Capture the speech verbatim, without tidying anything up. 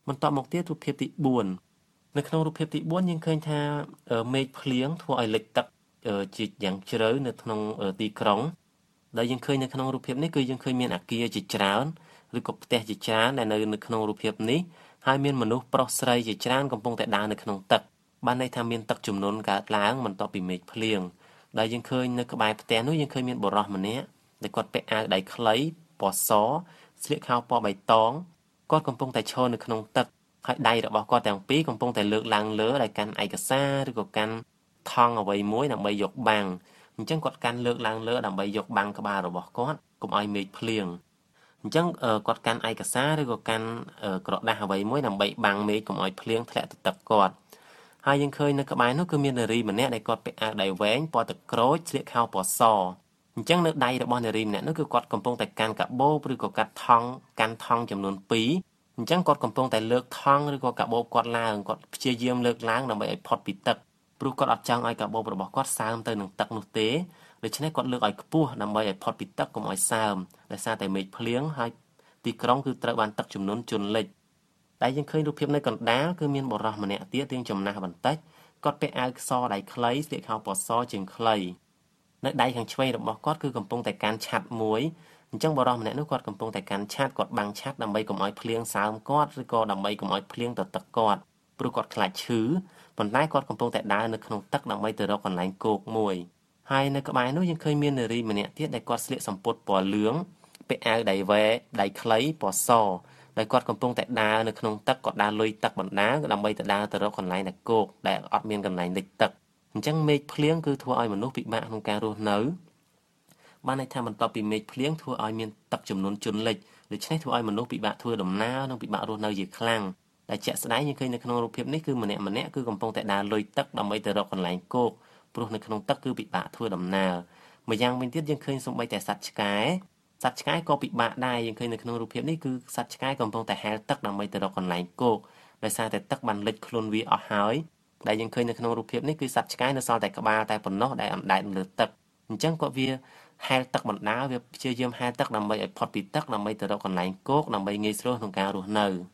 បន្ទាប់មកទៀតរូបភាពទីbốnនៅក្នុងរូបភាពទីbốnយើងឃើញថាមេឃភ្លៀងធ្វើឲ្យលិចទឹកជាយ៉ាងជ្រៅនៅក្នុងទីក្រុងដែលយើងឃើញនៅក្នុងរូបភាពនេះគឺយើងឃើញមានអគារជាច្រើនឬក៏ផ្ទះជាច្រើនដែលនៅនៅក្នុងរូបភាពនេះហើយមានមនុស្សប្រុសស្រីជាច្រើនកំពុងតែដើរនៅក្នុងទឹកបានន័យថាមានទឹកជំនន់កើតឡើងបន្ទាប់ពីមេឃភ្លៀងដែលយើងឃើញនៅក្បែរផ្ទះនោះយើងឃើញមានបុរសម្នាក់ដែលគាត់ពាក់អាវដៃខ្លីពណ៌សស្លៀកខោពណ៌បៃតងគាត់កំពុងតែឈរនៅក្នុងទឹកហើយដៃរបស់គាត់ទាំងពីរកំពុងតែលើកឡើងលើដោយកាន់ឯកសារឬក៏កាន់ថង់អ្វីមួយដើម្បីយកបាំងអញ្ចឹងគាត់កាន់លើកឡើងលើដើម្បីយកបាំងក្បាលរបស់គាត់កុំឲ្យមេឃភ្លៀងអញ្ចឹងគាត់កាន់ឯកសារឬក៏កាន់ក្រដាសអ្វីមួយដើម្បីបាំងមេឃកុំឲ្យភ្លៀងធ្លាក់ទៅទឹកគាត់ហើយយើងឃើញនៅក្បែរនោះគឺមាននារីម្នាក់ដែលគាត់ពាក់អាវដៃវែងពណ៌ទឹកក្រូចស្លៀកខោពណ៌សអញ្ចឹងនៅដៃរបស់នារីម្នាក់នោះគឺគាត់កំពុងតែកាន់កាបូបឬក៏កាត់ថង់កាន់ថង់ចំនួនពីរអញ្ចឹងគាត់កំពុងតែលើកថង់ឬក៏កាបូបគាត់ឡើងគាត់ព្យាយាមលើកឡើងដើម្បីឲ្យផុតពីទឹកព្រោះគាត់អត់ចង់ឲ្យកាបូបរបស់គាត់សើមទៅនឹងទឹកនោះទេដូច្នេះគាត់លើកឲ្យខ្ពស់ដើម្បីឲ្យផុតពីទឹកកុំឲ្យសើមដោយសារតែមេឃភ្លៀងហើយទីក្រុងគឺត្រូវបានទឹកជំនន់ជន់លិចតែយើងឃើញរូបភាពនៅកណ្ដាលគឺមានបុរសម្នាក់ទៀតរៀងចំណាស់បន្តិចគាត់ពាក់អាវខ្សរដៃខ្លីស្លៀកខោពណ៌សជើងខ្លីនៅដៃខាងឆ្វេងរបស់គាត់គឺកំពុងតែកាន់ឆ័ត្រមួយអញ្ចឹងបុរសម្នាក់នោះគាត់កំពុងតែកាន់ឆ័ត្រគាត់បាំងឆ័ត្រដើម្បីកុំឲ្យភ្លៀងសើមគាត់ឬក៏ដើម្បីកុំឲ្យភ្លៀងទៅទឹកគាត់ព្រោះគាត់ខ្លាចឈឺប៉ុន្តែគាត់កំពុងតែដើរនៅក្នុងទឹកដើម្បីទៅរកកន្លែងគោកមួយហើយនៅក្បែរនោះយើងឃើញមាននារីម្នាក់ទៀតដែលគាត់ស្លៀកសំពត់ពណ៌លឿងពាក់អាវដៃវែដៃខ្លីពណ៌សដែលគាត់កំពុងតែដើរនៅក្នុងទឹកគាត់ដើរលុយទឹកបណ្ដាដើម្បីទៅដើរទៅរកកន្លែងដែលគោកដែលអត់មានកន្លែងលិចទឹកអញ្ចឹងមេឃភ្លៀងគឺធ្វើឲ្យមនុស្សពិបាកក្នុងការរស់នៅបានន័យថាបន្ទាប់ពីមេឃភ្លៀងធ្វើឲ្យមានទឹកជំនន់ជន់លិចដូច្នេះធ្វើឲ្យមនុស្សពិបាកធ្វើដំណើរនិងពិបាករស់នៅជាខ្លាំងដែលជាក់ស្ដែងយើងឃើញនៅក្នុងរូបភាពនេះគឺម្នាក់ម្នាក់គឺកំពុងតែដើរលុយទឹកដើម្បីទៅរកកន្លែងគោកព្រោះនៅក្នុងទឹកគឺពិបាកធ្វើដំណើរម្យ៉ាងវិញទៀតយើងឃើញសូម្បីតែសត្វឆ្កែសត្វឆ្កែក៏ពិបាកដែរយើងឃើញនៅក្នុងរូបភាពនេះគឺសត្វឆ្កែកំពុងតែហែលទឹកដើម្បីទៅរកកន្លែងគោកដោយសារតែទឹកបានលិចខ្លួនវាអស់ហើយដែលយើងឃើញនៅក្នុងរូបភាពនេះគឺសត្វឆ្កែនៅសល់តែក្បាលតែប៉ុណ្ណោះដែលអណ្ដែតលើទឹកអញ្ចឹងគាត់វាហែលទឹកបណ្ដាវាព្យាយាមហែលទឹកដើម្បីឲ្យផុតពីទឹកដើម្បីទៅរកកន្លែងគោកដើម្បីងាយស្រួលក្នុងការរស់នៅ